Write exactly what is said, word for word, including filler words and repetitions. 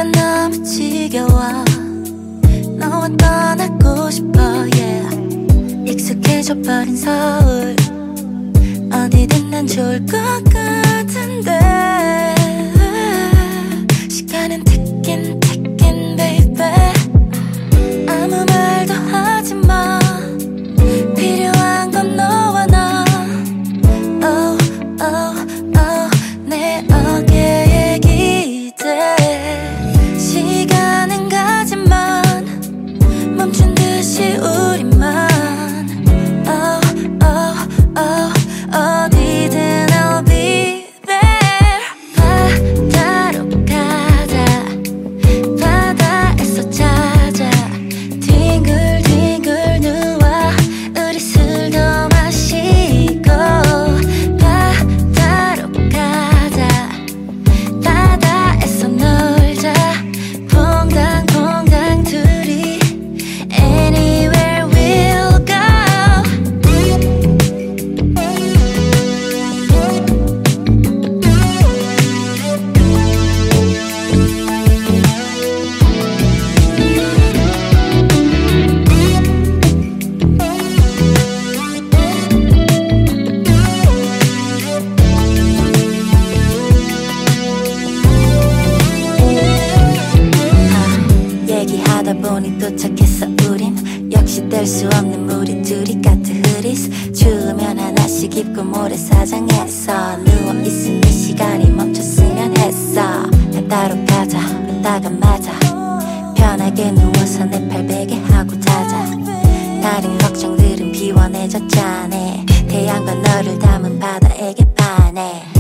난 너무 지겨워. 너와 떠나고 싶어 yeah. 익숙해져버린 서울 어디든 난 좋을 것 같은데 시간은 ticking ticking baby. 아무 말도 하지 마. 필요한 건 너와 나. Oh oh oh 내 어깨에 기대. 시간은 가지만 멈춘 듯이 우리만. Oh oh oh 어디든 I'll be there. 바다로 가자. 바다에서 찾아. 뒹굴뒹굴 누워 우리 술도 마시고. 바다로 가자. 바다에서 놀자. 퐁당퐁당 둘이 Anywhere we'll go. 얘기하다 보니 도착했어 우린. 역시 뗄 수 없는 우리 둘이 같은 흐릿. 추우면 하나씩 입고 모래사장에서 누워있으니 시간이 멈췄으면 했어. 바다로 가자. 바다가 맞아. 편하게 누워서 내 팔베개 하고 자자. 다른 걱정들은 비워내졌잖아. 태양과 너를 담은 바다에게 반해.